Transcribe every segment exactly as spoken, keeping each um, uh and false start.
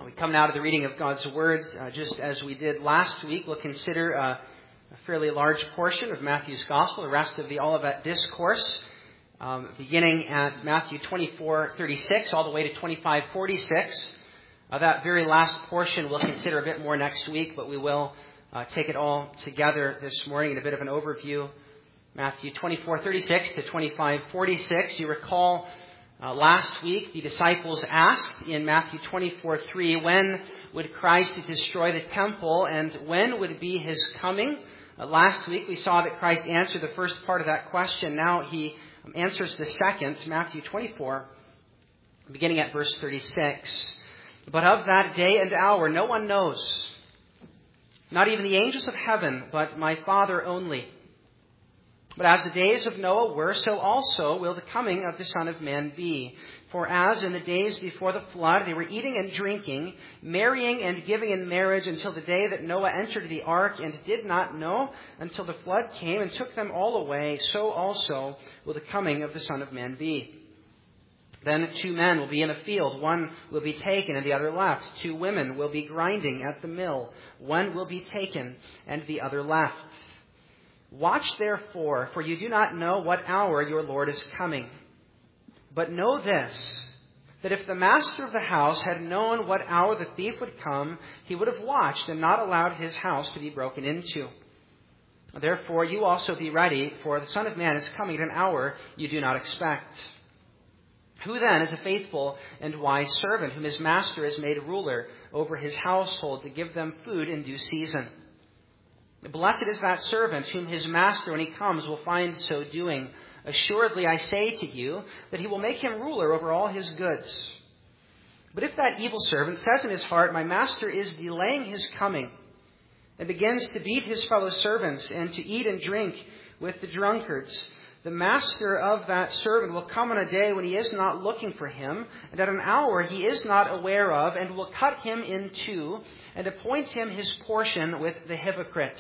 We come now to the reading of God's Word. Uh, just as we did last week, we'll consider uh, a fairly large portion of Matthew's Gospel, the rest of the Olivet Discourse, um, beginning at Matthew twenty-four thirty-six all the way to twenty-five forty-six. Uh, that very last portion we'll consider a bit more next week, but we will uh, take it all together this morning in a bit of an overview. Matthew twenty-four thirty-six to twenty-five forty-six. You recall Uh, last week, the disciples asked in Matthew twenty-four three, when would Christ destroy the temple and when would be his coming? Uh, last week, we saw that Christ answered the first part of that question. Now he answers the second, Matthew twenty-four, beginning at verse thirty-six. But of that day and hour no one knows, not even the angels of heaven, but my Father only. But as the days of Noah were, so also will the coming of the Son of Man be. For as in the days before the flood, they were eating and drinking, marrying and giving in marriage until the day that Noah entered the ark and did not know until the flood came and took them all away, so also will the coming of the Son of Man be. Then two men will be in a field, one will be taken and the other left. Two women will be grinding at the mill, one will be taken and the other left. Watch therefore, for you do not know what hour your Lord is coming. But know this, that if the master of the house had known what hour the thief would come, he would have watched and not allowed his house to be broken into. Therefore you also be ready, for the Son of Man is coming at an hour you do not expect. Who then is a faithful and wise servant, whom his master has made ruler over his household to give them food in due season? Blessed is that servant whom his master, when he comes, will find so doing. Assuredly, I say to you that he will make him ruler over all his goods. But if that evil servant says in his heart, my master is delaying his coming, and begins to beat his fellow servants and to eat and drink with the drunkards, the master of that servant will come on a day when he is not looking for him, and at an hour he is not aware of, and will cut him in two, and appoint him his portion with the hypocrites.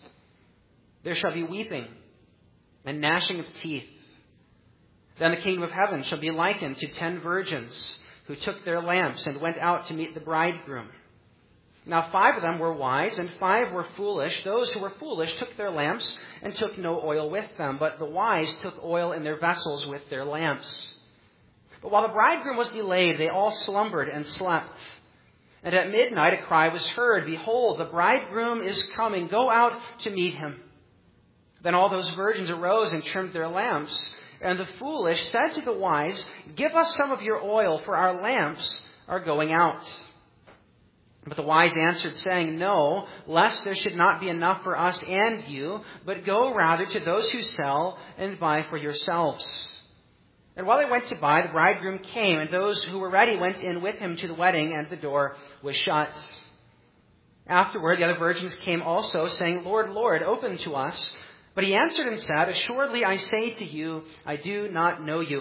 There shall be weeping and gnashing of teeth. Then the kingdom of heaven shall be likened to ten virgins who took their lamps and went out to meet the bridegroom. Now five of them were wise, and five were foolish. Those who were foolish took their lamps and took no oil with them, but the wise took oil in their vessels with their lamps. But while the bridegroom was delayed, they all slumbered and slept. And at midnight a cry was heard, behold, the bridegroom is coming, go out to meet him. Then all those virgins arose and trimmed their lamps. And the foolish said to the wise, give us some of your oil, for our lamps are going out. But the wise answered, saying, no, lest there should not be enough for us and you, but go rather to those who sell and buy for yourselves. And while they went to buy, the bridegroom came, and those who were ready went in with him to the wedding, and the door was shut. Afterward, the other virgins came also, saying, Lord, Lord, open to us. But he answered and said, assuredly I say to you, I do not know you.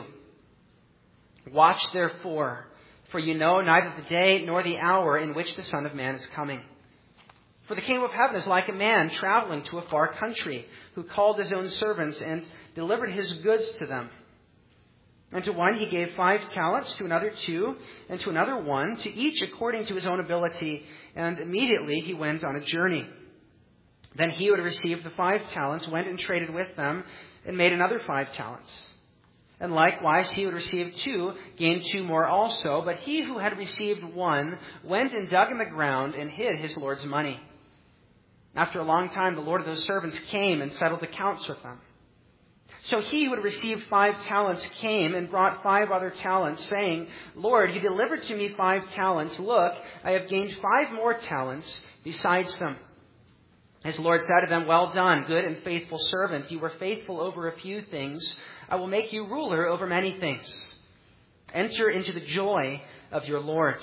Watch therefore, for you know neither the day nor the hour in which the Son of Man is coming. For the kingdom of heaven is like a man traveling to a far country, who called his own servants and delivered his goods to them. And to one he gave five talents, to another two, and to another one, to each according to his own ability. And immediately he went on a journey. Then he who had received the five talents went and traded with them, and made another five talents. And likewise, he who had received two gained two more also. But he who had received one went and dug in the ground and hid his Lord's money. After a long time, the Lord of those servants came and settled accounts with them. So he who had received five talents came and brought five other talents, saying, Lord, you delivered to me five talents. Look, I have gained five more talents besides them. His Lord said to them, well done, good and faithful servant. You were faithful over a few things. I will make you ruler over many things. Enter into the joy of your Lord.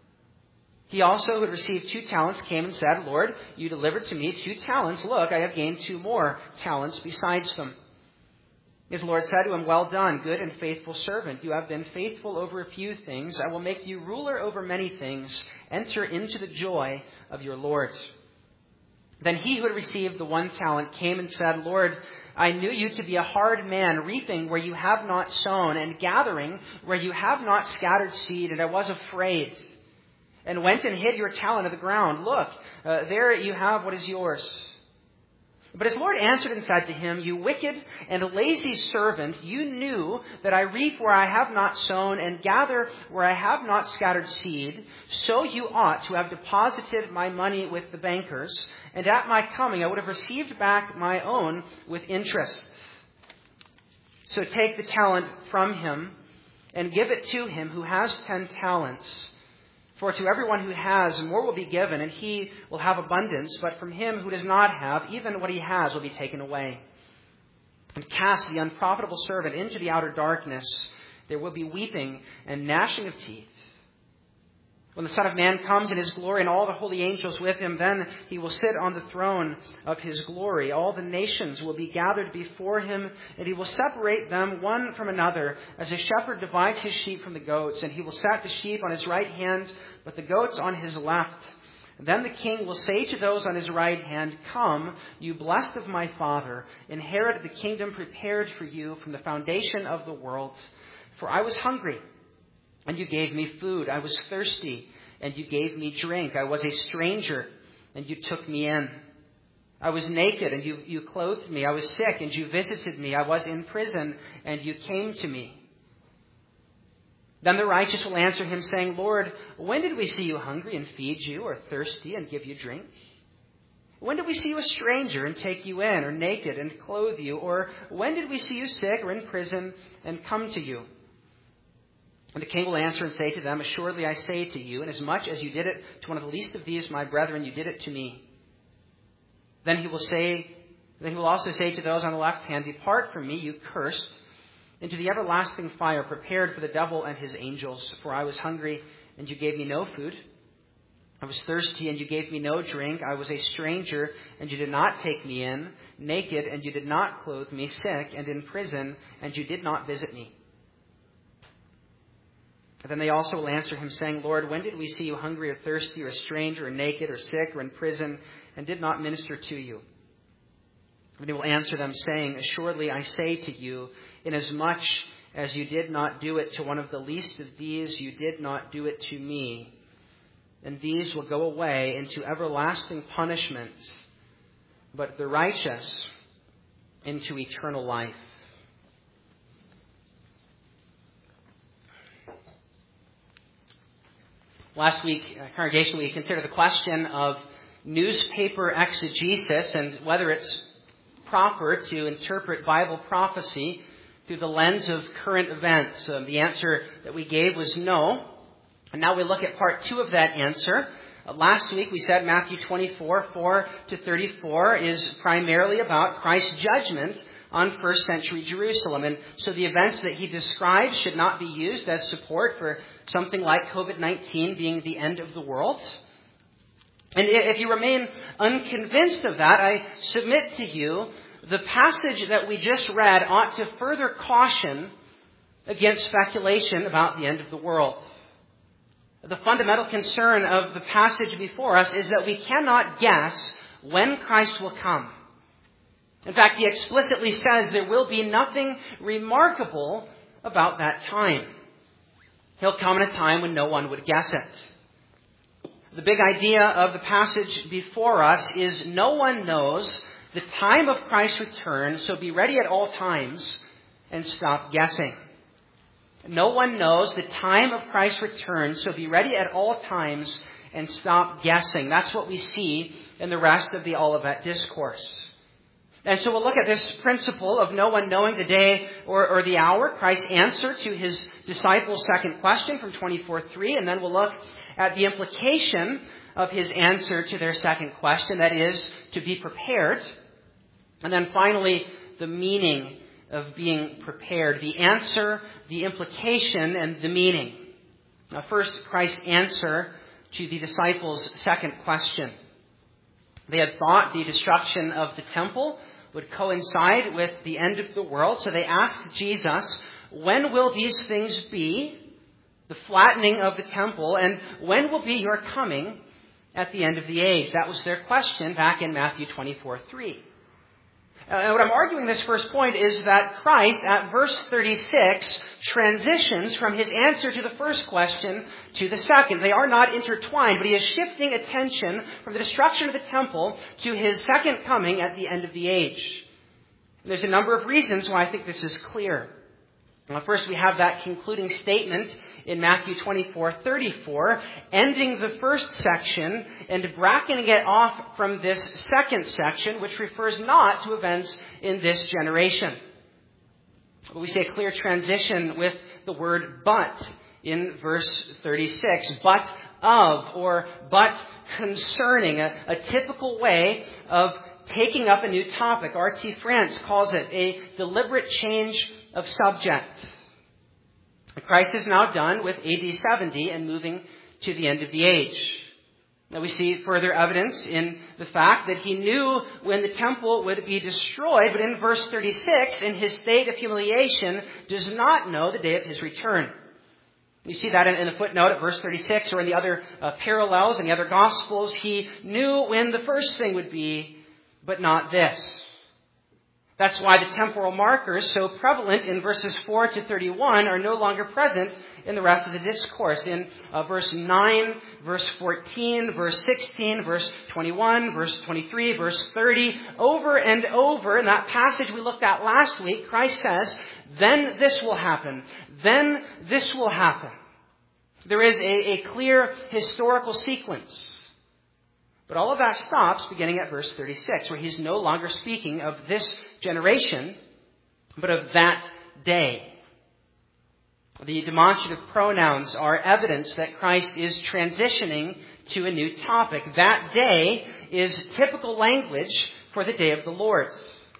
He also, who had received two talents, came and said, Lord, you delivered to me two talents. Look, I have gained two more talents besides them. His Lord said to him, well done, good and faithful servant. You have been faithful over a few things. I will make you ruler over many things. Enter into the joy of your Lord. Then he who had received the one talent came and said, Lord, I knew you to be a hard man, reaping where you have not sown, and gathering where you have not scattered seed, and I was afraid. and went and hid your talent in the ground. Look, uh, there you have what is yours. But his Lord answered and said to him, You wicked and lazy servant, you knew that I reap where I have not sown and gather where I have not scattered seed. So you ought to have deposited my money with the bankers, and at my coming I would have received back my own with interest. So take the talent from him and give it to him who has ten talents. For to everyone who has, more will be given, and he will have abundance. But from him who does not have, even what he has will be taken away. And cast the unprofitable servant into the outer darkness. There will be weeping and gnashing of teeth. When the Son of Man comes in his glory and all the holy angels with him, then he will sit on the throne of his glory. All the nations will be gathered before him, and he will separate them one from another, as a shepherd divides his sheep from the goats. And he will set the sheep on his right hand, but the goats on his left. Then the king will say to those on his right hand, Come, you blessed of my Father, inherit the kingdom prepared for you from the foundation of the world. For I was hungry, and you gave me food. I was thirsty, and you gave me drink. I was a stranger, and you took me in. I was naked, and you, you clothed me. I was sick, and you visited me. I was in prison, and you came to me. Then the righteous will answer him, saying, Lord, when did we see you hungry and feed you, or thirsty and give you drink? When did we see you a stranger and take you in, or naked and clothe you? Or when did we see you sick or in prison and come to you? And the king will answer and say to them, Assuredly I say to you, inasmuch as you did it to one of the least of these, my brethren, you did it to me. Then he will say, then he will also say to those on the left hand, Depart from me, you cursed, into the everlasting fire prepared for the devil and his angels. For I was hungry, and you gave me no food. I was thirsty, and you gave me no drink. I was a stranger, and you did not take me in. Naked, and you did not clothe me. Sick, and in prison, and you did not visit me. And then they also will answer him, saying, Lord, when did we see you hungry or thirsty or a stranger or naked or sick or in prison and did not minister to you? And he will answer them, saying, Assuredly I say to you, inasmuch as you did not do it to one of the least of these, you did not do it to me. And these will go away into everlasting punishment, but the righteous into eternal life. Last week, uh, congregation, we considered the question of newspaper exegesis and whether it's proper to interpret Bible prophecy through the lens of current events. Uh, the answer that we gave was no. And now we look at part two of that answer. Uh, last week we said Matthew twenty-four, four to thirty-four is primarily about Christ's judgment on first century Jerusalem. And so the events that he describes should not be used as support for something like covid nineteen being the end of the world. And if you remain unconvinced of that, I submit to you the passage that we just read ought to further caution against speculation about the end of the world. The fundamental concern of the passage before us is that we cannot guess when Christ will come. In fact, he explicitly says there will be nothing remarkable about that time. He'll come in a time when no one would guess it. The big idea of the passage before us is no one knows the time of Christ's return, so be ready at all times and stop guessing. No one knows the time of Christ's return, so be ready at all times and stop guessing. That's what we see in the rest of the Olivet Discourse. And so we'll look at this principle of no one knowing the day or, or the hour, Christ's answer to his disciples' second question from twenty-four three, and then we'll look at the implication of his answer to their second question, that is, to be prepared. And then finally, the meaning of being prepared, the answer, the implication, and the meaning. Now first, Christ's answer to the disciples' second question. They had thought the destruction of the temple would coincide with the end of the world. So they asked Jesus, when will these things be? The flattening of the temple, and when will be your coming at the end of the age? That was their question back in Matthew twenty-four three. And what I'm arguing in this first point is that Christ, at verse thirty-six, transitions from his answer to the first question to the second. They are not intertwined, but he is shifting attention from the destruction of the temple to his second coming at the end of the age. And there's a number of reasons why I think this is clear. Well, first, we have that concluding statement in Matthew twenty-four thirty-four, ending the first section and bracketing it off from this second section, which refers not to events in this generation. We see a clear transition with the word but in verse thirty-six. But of, or but concerning, a, a typical way of taking up a new topic. R T France calls it a deliberate change of subject. Christ is now done with A D seventy and moving to the end of the age. Now we see further evidence in the fact that he knew when the temple would be destroyed, but in verse thirty-six, in his state of humiliation, does not know the day of his return. You see that in the footnote at verse thirty-six, or in the other uh, parallels in the other Gospels. He knew when the first thing would be, but not this. That's why the temporal markers, so prevalent in verses four to thirty-one, are no longer present in the rest of the discourse. In uh, verse nine, verse fourteen, verse sixteen, verse twenty-one, verse twenty-three, verse thirty, over and over in that passage we looked at last week, Christ says, then this will happen. Then this will happen. There is a, a clear historical sequence. But all of that stops beginning at verse thirty-six, where he's no longer speaking of this generation, but of that day. The demonstrative pronouns are evidence that Christ is transitioning to a new topic. That day is typical language for the day of the Lord.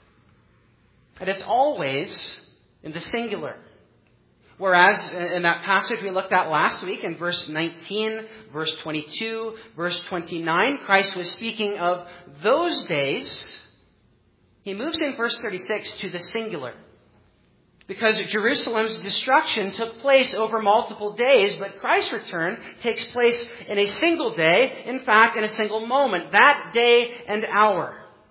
And it's always in the singular. Whereas in that passage we looked at last week in verse nineteen, verse twenty-two, verse twenty-nine, Christ was speaking of those days. He moves in verse thirty-six to the singular. Because Jerusalem's destruction took place over multiple days, but Christ's return takes place in a single day, in fact, in a single moment, that day and hour.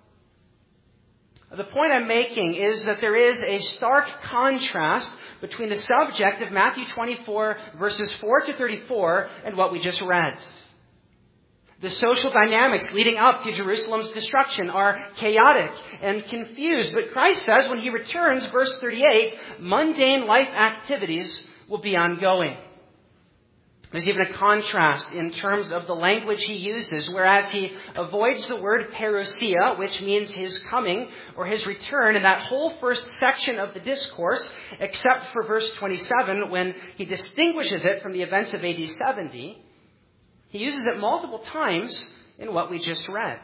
The point I'm making is that there is a stark contrast between the subject of Matthew twenty-four, verses four to thirty-four, and what we just read. The social dynamics leading up to Jerusalem's destruction are chaotic and confused. But Christ says when he returns, verse thirty-eight, mundane life activities will be ongoing. There's even a contrast in terms of the language he uses, whereas he avoids the word parousia, which means his coming or his return, in that whole first section of the discourse, except for verse twenty-seven, when he distinguishes it from the events of A D seventy. He uses it multiple times in what we just read.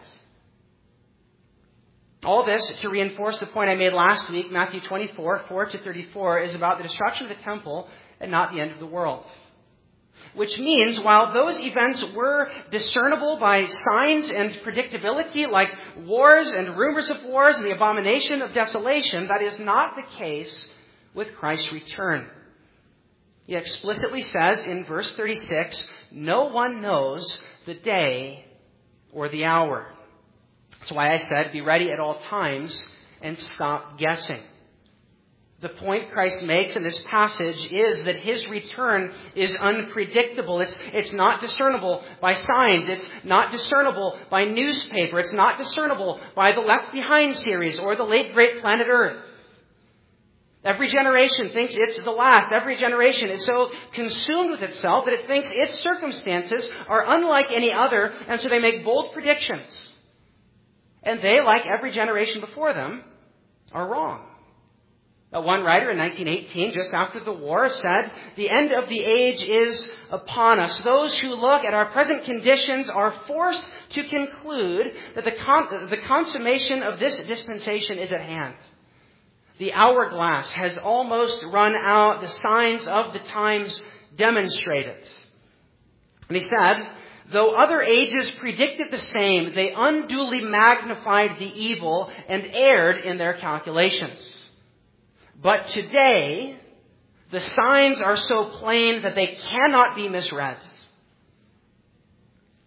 All this to reinforce the point I made last week. Matthew twenty-four, four to thirty-four is about the destruction of the temple and not the end of the world. Which means, while those events were discernible by signs and predictability, like wars and rumors of wars and the abomination of desolation, that is not the case with Christ's return. He explicitly says in verse thirty-six, no one knows the day or the hour. That's why I said, be ready at all times and stop guessing. The point Christ makes in this passage is that his return is unpredictable. It's, it's not discernible by signs. It's not discernible by newspaper. It's not discernible by the Left Behind series or the late great Planet Earth. Every generation thinks it's the last. Every generation is so consumed with itself that it thinks its circumstances are unlike any other, and so they make bold predictions. And they, like every generation before them, are wrong. One writer in nineteen eighteen, just after the war, said, the end of the age is upon us. Those who look at our present conditions are forced to conclude that the, con- the consummation of this dispensation is at hand. The hourglass has almost run out. The signs of the times demonstrate it. And he said, though other ages predicted the same, they unduly magnified the evil and erred in their calculations. But today, the signs are so plain that they cannot be misread.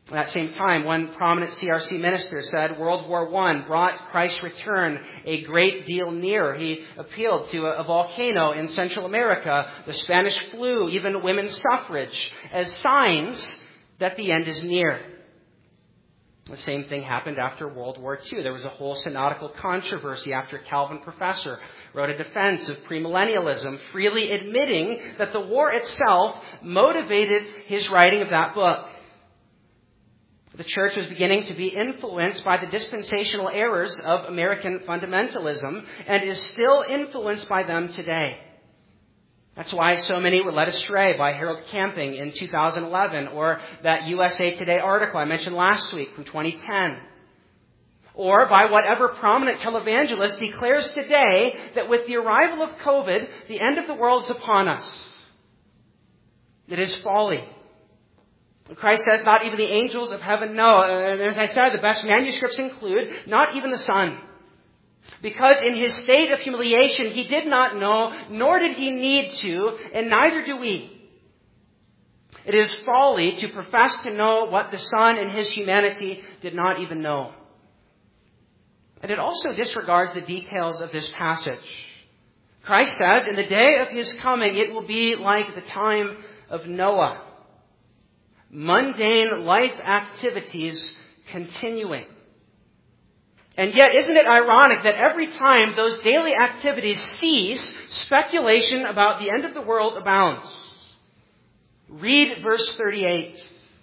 At that same time, one prominent C R C minister said World War One brought Christ's return a great deal nearer. He appealed to a, a volcano in Central America, the Spanish flu, even women's suffrage, as signs that the end is near. The same thing happened after World War Two. There was a whole synodical controversy after a Calvin professor wrote a defense of premillennialism, freely admitting that the war itself motivated his writing of that book. The church was beginning to be influenced by the dispensational errors of American fundamentalism and is still influenced by them today. That's why so many were led astray by Harold Camping in two thousand eleven, or that U S A Today article I mentioned last week from twenty ten. Or by whatever prominent televangelist declares today that with the arrival of COVID, the end of the world is upon us. It is folly. Christ says not even the angels of heaven know. And as I said, the best manuscripts include not even the Son. Because in his state of humiliation, he did not know, nor did he need to, and neither do we. It is folly to profess to know what the Son in his humanity did not even know. And it also disregards the details of this passage. Christ says, in the day of his coming, it will be like the time of Noah. Mundane life activities continuing. And yet, isn't it ironic that every time those daily activities cease, speculation about the end of the world abounds? Read verse thirty-eight.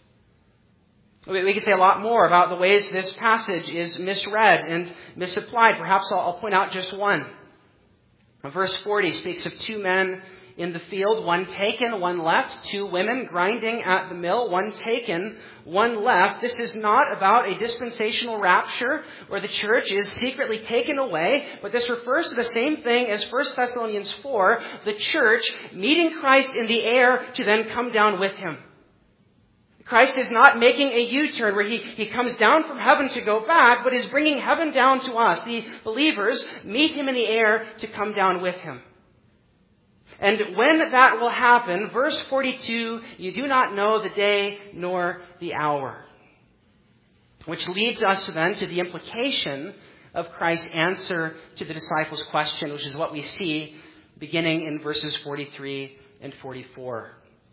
We could say a lot more about the ways this passage is misread and misapplied. Perhaps I'll, I'll point out just one. Verse forty speaks of two men in the field, one taken, one left. Two women grinding at the mill, one taken, one left. This is not about a dispensational rapture where the church is secretly taken away, but this refers to the same thing as First Thessalonians four, the church meeting Christ in the air to then come down with him. Christ is not making a U-turn where he, he comes down from heaven to go back, but is bringing heaven down to us. The believers meet him in the air to come down with him. And when that will happen, verse forty-two, you do not know the day nor the hour. Which leads us then to the implication of Christ's answer to the disciples' question, which is what we see beginning in verses forty-three and forty-four.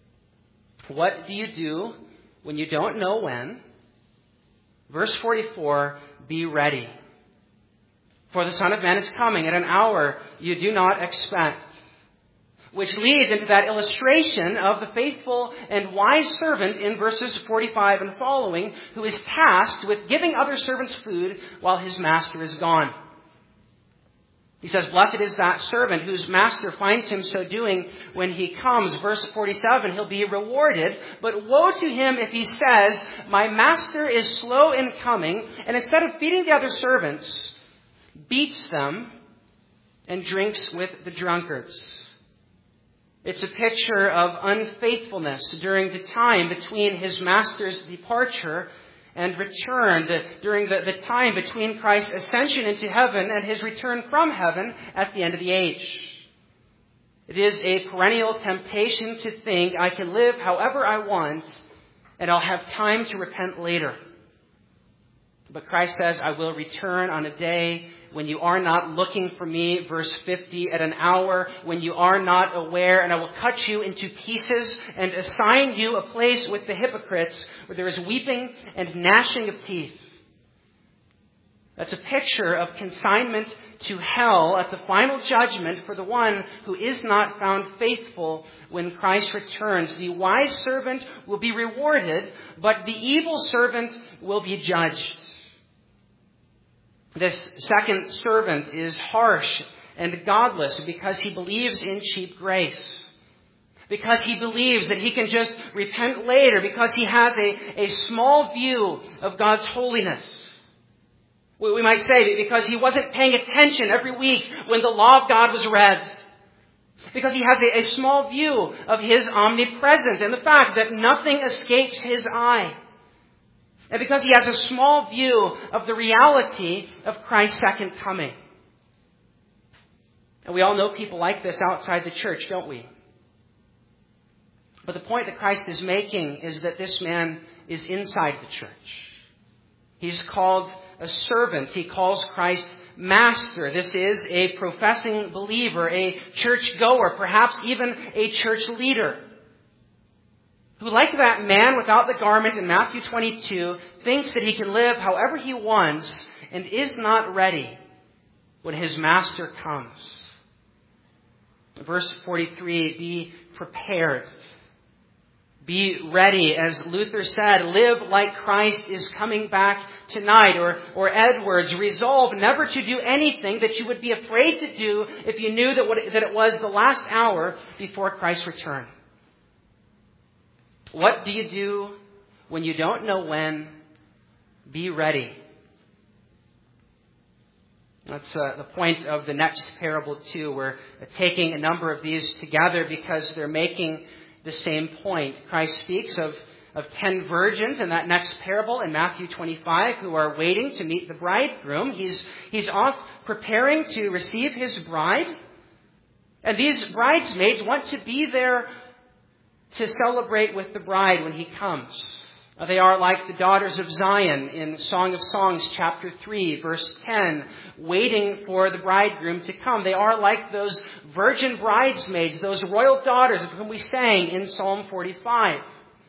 What do you do when you don't know when? Verse forty-four, be ready. For the Son of Man is coming at an hour you do not expect. Which leads into that illustration of the faithful and wise servant in verses forty-five and following, who is tasked with giving other servants food while his master is gone. He says, blessed is that servant whose master finds him so doing when he comes. Verse forty-seven, he'll be rewarded. But woe to him if he says, my master is slow in coming, and instead of feeding the other servants, beats them and drinks with the drunkards. It's a picture of unfaithfulness during the time between his master's departure and return, the, during the, the time between Christ's ascension into heaven and his return from heaven at the end of the age. It is a perennial temptation to think I can live however I want and I'll have time to repent later. But Christ says, I will return on a day when you are not looking for me, verse fifty, at an hour when you are not aware, and I will cut you into pieces and assign you a place with the hypocrites where there is weeping and gnashing of teeth. That's a picture of consignment to hell at the final judgment for the one who is not found faithful when Christ returns. The wise servant will be rewarded, but the evil servant will be judged. This second servant is harsh and godless because he believes in cheap grace. Because he believes that he can just repent later. Because he has a, a small view of God's holiness. We might say because he wasn't paying attention every week when the law of God was read. Because he has a, a small view of his omnipresence and the fact that nothing escapes his eye. And because he has a small view of the reality of Christ's second coming. And we all know people like this outside the church, don't we? But the point that Christ is making is that this man is inside the church. He's called a servant. He calls Christ master. This is a professing believer, a church goer, perhaps even a church leader, who, like that man without the garment in Matthew twenty-two, thinks that he can live however he wants and is not ready when his master comes. Verse forty-three, be prepared. Be ready. As Luther said, live like Christ is coming back tonight. Or, or Edwards, resolve never to do anything that you would be afraid to do if you knew that, what, that it was the last hour before Christ's return. What do you do when you don't know when? Be ready. That's uh, the point of the next parable too. We're taking a number of these together because they're making the same point. Christ speaks of, of ten virgins in that next parable in Matthew twenty-five who are waiting to meet the bridegroom. He's, he's off preparing to receive his bride. And these bridesmaids want to be there to celebrate with the bride when he comes. They are like the daughters of Zion in Song of Songs chapter three, verse ten, waiting for the bridegroom to come. They are like those virgin bridesmaids, those royal daughters of whom we sang in Psalm forty-five.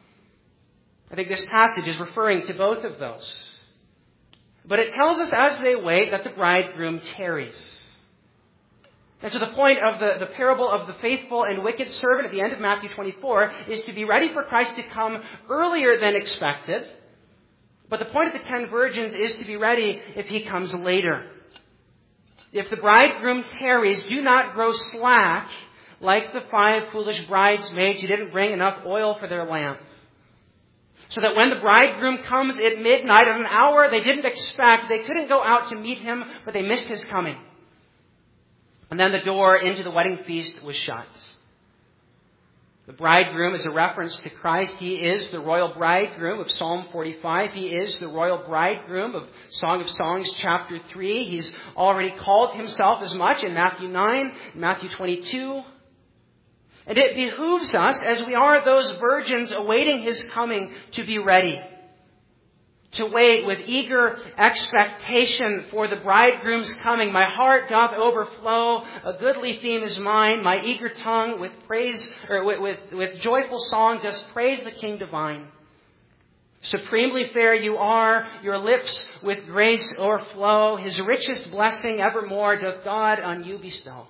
I think this passage is referring to both of those. But it tells us as they wait that the bridegroom tarries. And so the point of the, the parable of the faithful and wicked servant at the end of Matthew twenty-four is to be ready for Christ to come earlier than expected. But the point of the ten virgins is to be ready if he comes later. If the bridegroom tarries, do not grow slack like the five foolish bridesmaids who didn't bring enough oil for their lamp. So that when the bridegroom comes at midnight, at an hour they didn't expect, they couldn't go out to meet him, but they missed his coming. And then the door into the wedding feast was shut. The bridegroom is a reference to Christ. He is the royal bridegroom of Psalm forty-five. He is the royal bridegroom of Song of Songs chapter three. He's already called himself as much in Matthew nine, Matthew twenty-two. And it behooves us, as we are those virgins awaiting his coming, to be ready. To wait with eager expectation for the bridegroom's coming. My heart doth overflow, a goodly theme is mine. My eager tongue with praise, or with, with, with joyful song does praise the King divine. Supremely fair you are, your lips with grace o'erflow. His richest blessing evermore doth God on you bestow.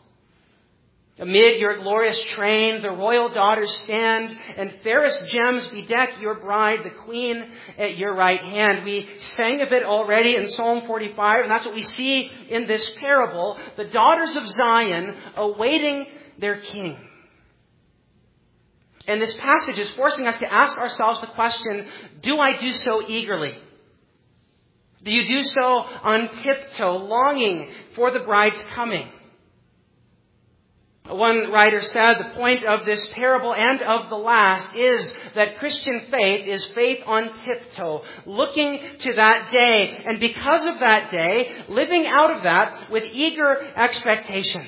Amid your glorious train, the royal daughters stand, and fairest gems bedeck your bride, the queen at your right hand. We sang of it already in Psalm forty-five, and that's what we see in this parable. The daughters of Zion awaiting their king. And this passage is forcing us to ask ourselves the question, do I do so eagerly? Do you do so on tiptoe, longing for the bride's coming? One writer said the point of this parable and of the last is that Christian faith is faith on tiptoe, looking to that day, and because of that day, living out of that with eager expectation.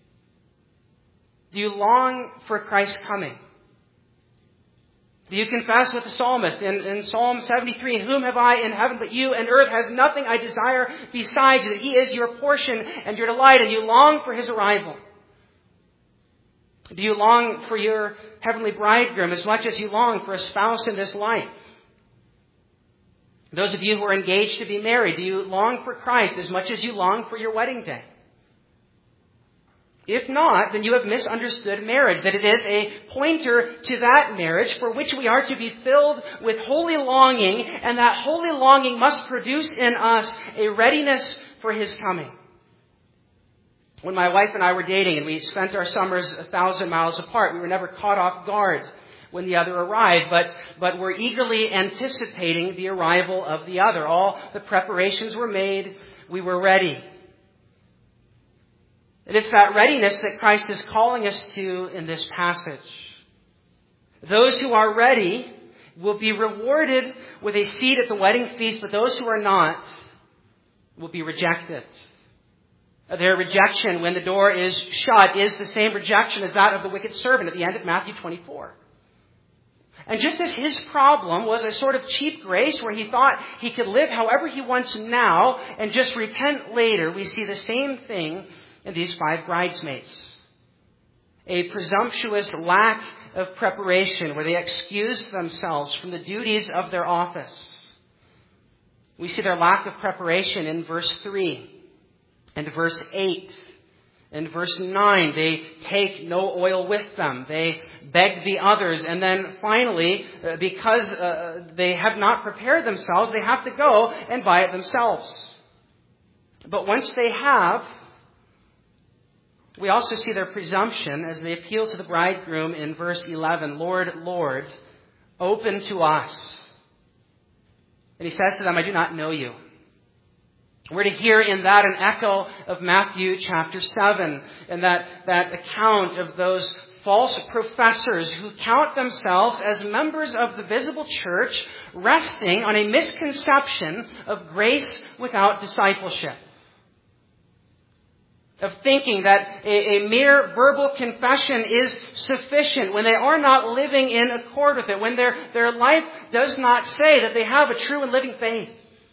Do you long for Christ's coming? Do you confess with the psalmist in, in Psalm seventy-three, whom have I in heaven but you, and earth has nothing I desire besides you, that he is your portion and your delight, and you long for his arrival? Do you long for your heavenly bridegroom as much as you long for a spouse in this life? Those of you who are engaged to be married, do you long for Christ as much as you long for your wedding day? If not, then you have misunderstood marriage, that it is a pointer to that marriage for which we are to be filled with holy longing, and that holy longing must produce in us a readiness for his coming. When my wife and I were dating and we spent our summers a thousand miles apart, we were never caught off guard when the other arrived, but, but were eagerly anticipating the arrival of the other. All the preparations were made. We were ready. And it's that readiness that Christ is calling us to in this passage. Those who are ready will be rewarded with a seat at the wedding feast, but those who are not will be rejected. Their rejection when the door is shut is the same rejection as that of the wicked servant at the end of Matthew twenty-four. And just as his problem was a sort of cheap grace where he thought he could live however he wants now and just repent later, we see the same thing in these five bridesmaids. A presumptuous lack of preparation where they excuse themselves from the duties of their office. We see their lack of preparation in verse three and verse eight. In verse nine, they take no oil with them. They beg the others. And then finally, uh, because uh, they have not prepared themselves, they have to go and buy it themselves. But once they have, we also see their presumption as they appeal to the bridegroom in verse eleven, Lord, Lord, open to us. And he says to them, I do not know you. We're to hear in that an echo of Matthew chapter seven, and that, that account of those false professors who count themselves as members of the visible church, resting on a misconception of grace without discipleship. Of thinking that a, a mere verbal confession is sufficient when they are not living in accord with it, when their, their life does not say that they have a true and living faith.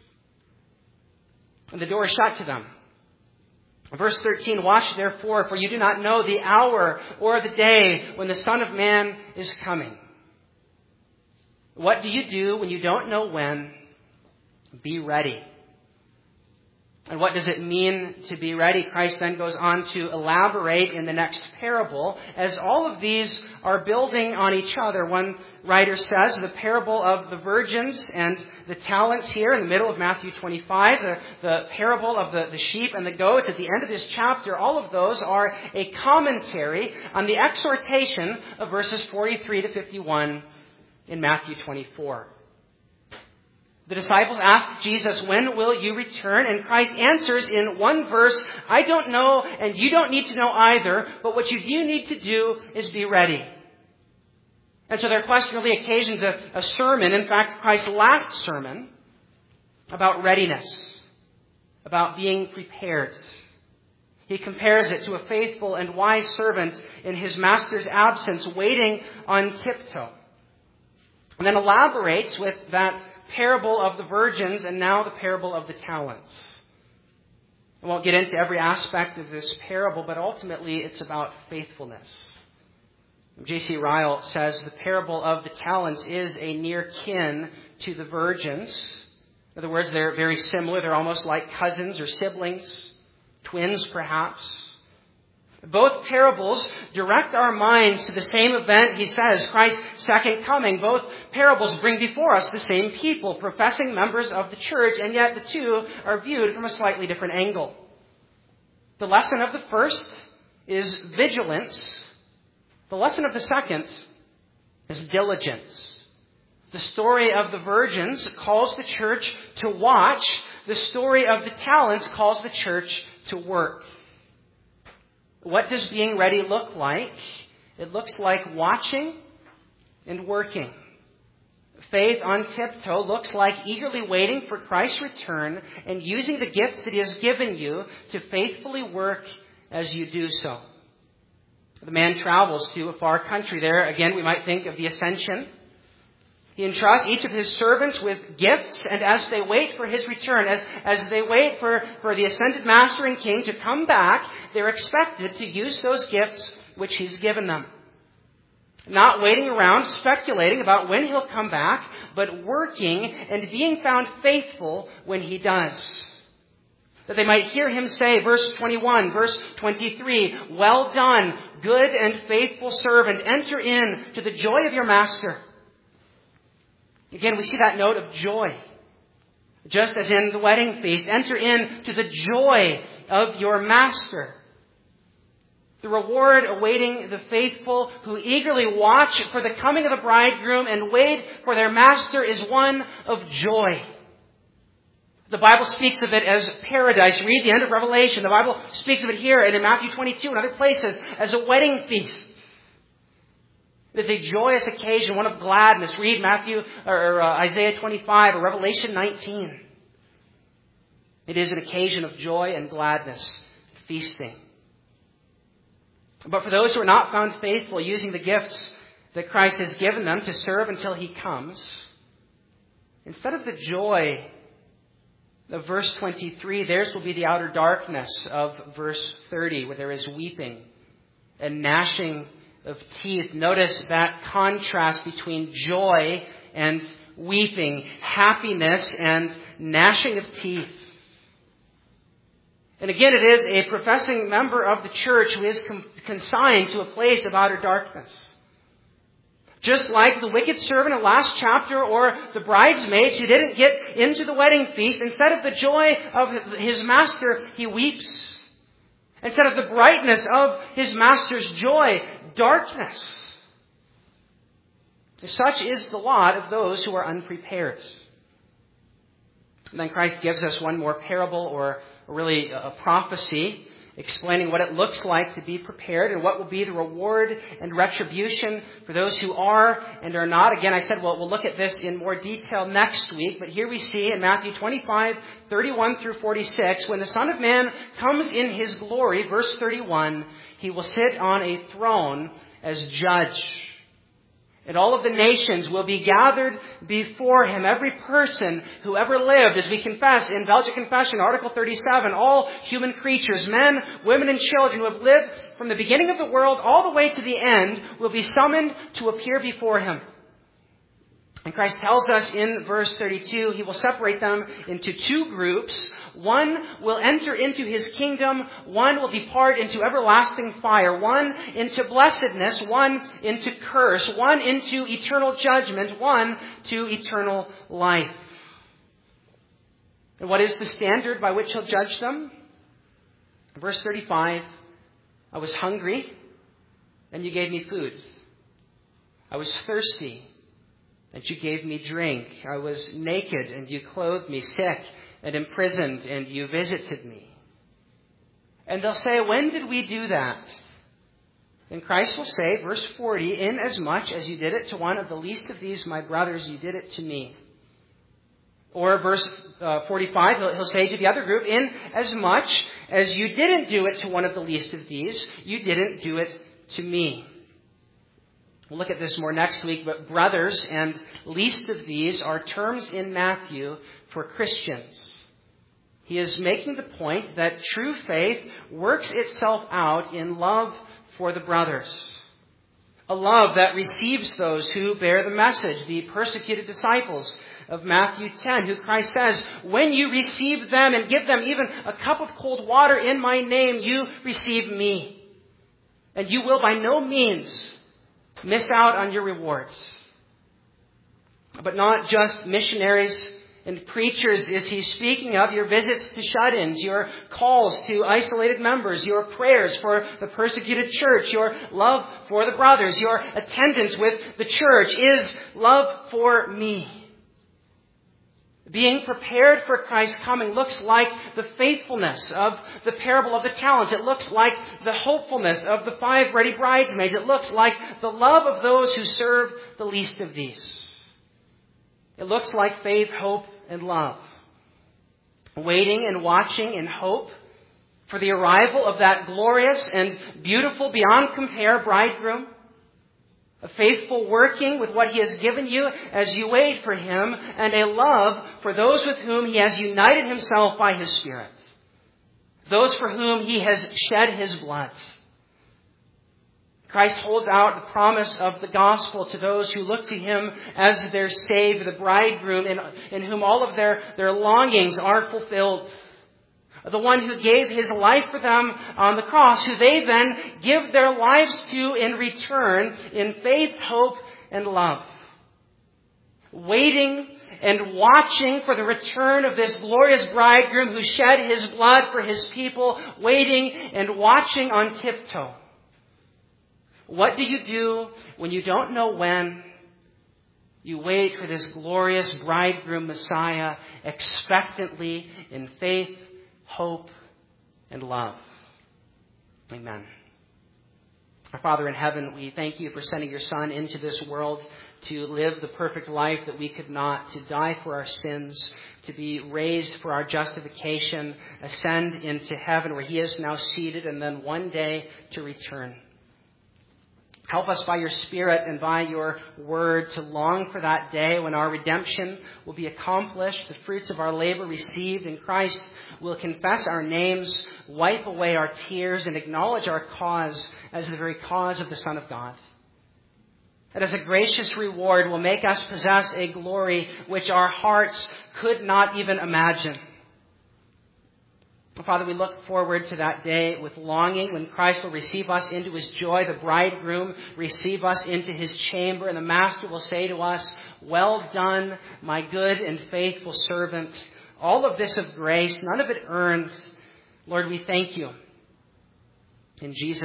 And the door is shut to them. Verse thirteen, watch therefore, for you do not know the hour or the day when the Son of Man is coming. What do you do when you don't know when? Be ready. And what does it mean to be ready? Christ then goes on to elaborate in the next parable, as all of these are building on each other. One writer says the parable of the virgins and the talents here in the middle of Matthew twenty-five, the, the parable of the, the sheep and the goats at the end of this chapter, all of those are a commentary on the exhortation of verses forty-three to fifty-one in Matthew twenty-four. The disciples ask Jesus, when will you return? And Christ answers in one verse, I don't know, and you don't need to know either, but what you do need to do is be ready. And so their question really occasions a, a sermon, in fact, Christ's last sermon, about readiness, about being prepared. He compares it to a faithful and wise servant in his master's absence, waiting on tiptoe. And then elaborates with that parable of the virgins and now the parable of the talents. I won't get into every aspect of this parable, but ultimately it's about faithfulness. J C Ryle says the parable of the talents is a near kin to the virgins. In other words, they're very similar. They're almost like cousins or siblings, twins perhaps. Both parables direct our minds to the same event, he says, Christ's second coming. Both parables bring before us the same people, professing members of the church, and yet the two are viewed from a slightly different angle. The lesson of the first is vigilance. The lesson of the second is diligence. The story of the virgins calls the church to watch. The story of the talents calls the church to work. What does being ready look like? It looks like watching and working. Faith on tiptoe looks like eagerly waiting for Christ's return and using the gifts that he has given you to faithfully work as you do so. The man travels to a far country. There, again, we might think of the ascension. He entrusts each of his servants with gifts, and as they wait for his return, as, as they wait for, for the ascended master and king to come back, they're expected to use those gifts which he's given them. Not waiting around, speculating about when he'll come back, but working and being found faithful when he does. That they might hear him say, verse twenty-one, verse twenty-three, well done, good and faithful servant, enter in to the joy of your master. Again, we see that note of joy. Just as in the wedding feast, enter in to the joy of your master. The reward awaiting the faithful who eagerly watch for the coming of the bridegroom and wait for their master is one of joy. The Bible speaks of it as paradise. Read the end of Revelation. The Bible speaks of it here and in Matthew twenty-two and other places as a wedding feast. It is a joyous occasion, one of gladness. Read Matthew or uh, Isaiah twenty-five or Revelation nineteen. It is an occasion of joy and gladness, feasting. But for those who are not found faithful, using the gifts that Christ has given them to serve until he comes, instead of the joy of verse twenty-three, theirs will be the outer darkness of verse thirty, where there is weeping and gnashing of teeth. Notice that contrast between joy and weeping, happiness and gnashing of teeth. And again, it is a professing member of the church who is consigned to a place of outer darkness. Just like the wicked servant in the last chapter, or the bridesmaids who didn't get into the wedding feast, instead of the joy of his master, he weeps. Instead of the brightness of his master's joy, darkness. Such is the lot of those who are unprepared. And then Christ gives us one more parable, or really a prophecy, explaining what it looks like to be prepared and what will be the reward and retribution for those who are and are not. Again, I said, well, we'll look at this in more detail next week. But here we see in Matthew twenty-five, thirty-one through forty-six, when the Son of Man comes in his glory, verse thirty-one, he will sit on a throne as judge. And all of the nations will be gathered before him. Every person who ever lived, as we confess in Belgic Confession, Article thirty-seven, all human creatures, men, women, and children who have lived from the beginning of the world all the way to the end, will be summoned to appear before him. And Christ tells us in verse thirty-two, he will separate them into two groups. One will enter into his kingdom. One will depart into everlasting fire. One into blessedness. One into curse. One into eternal judgment. One to eternal life. And what is the standard by which he'll judge them? Verse thirty-five, I was hungry, and you gave me food. I was thirsty, and you gave me drink. I was naked, and you clothed me, sick and imprisoned, and you visited me. And they'll say, when did we do that? And Christ will say, verse forty, inasmuch as you did it to one of the least of these, my brothers, you did it to me. Or verse uh, forty-five, he'll, he'll say to the other group, inasmuch as you didn't do it to one of the least of these, you didn't do it to me. We'll look at this more next week, but brothers and least of these are terms in Matthew for Christians. He is making the point that true faith works itself out in love for the brothers. A love that receives those who bear the message, the persecuted disciples of Matthew ten, who Christ says, when you receive them and give them even a cup of cold water in my name, you receive me. And you will by no means miss out on your rewards. But not just missionaries and preachers is he speaking of, your visits to shut-ins, your calls to isolated members, your prayers for the persecuted church, your love for the brothers, your attendance with the church is love for me. Being prepared for Christ's coming looks like the faithfulness of the parable of the talents. It looks like the hopefulness of the five ready bridesmaids. It looks like the love of those who serve the least of these. It looks like faith, hope, and love. Waiting and watching in hope for the arrival of that glorious and beautiful beyond compare bridegroom. A faithful working with what he has given you as you wait for him, and a love for those with whom he has united himself by his Spirit. Those for whom he has shed his blood. Christ holds out the promise of the gospel to those who look to him as their Savior, the bridegroom, in, in whom all of their, their longings are fulfilled. The one who gave his life for them on the cross, who they then give their lives to in return in faith, hope, and love. Waiting and watching for the return of this glorious bridegroom who shed his blood for his people, waiting and watching on tiptoe. What do you do when you don't know when? You wait for this glorious bridegroom Messiah expectantly in faith, hope, and love. Amen. Our Father in heaven, we thank you for sending your Son into this world to live the perfect life that we could not, to die for our sins, to be raised for our justification, ascend into heaven where he is now seated, and then one day to return. Help us by your Spirit and by your word to long for that day when our redemption will be accomplished, the fruits of our labor received in Christ. We'll confess our names, wipe away our tears, and acknowledge our cause as the very cause of the Son of God. That as a gracious reward will make us possess a glory which our hearts could not even imagine. Father, we look forward to that day with longing when Christ will receive us into his joy, the bridegroom receive us into his chamber, and the Master will say to us, "Well done, my good and faithful servant." All of this of grace, none of it earned. Lord, we thank you. In Jesus'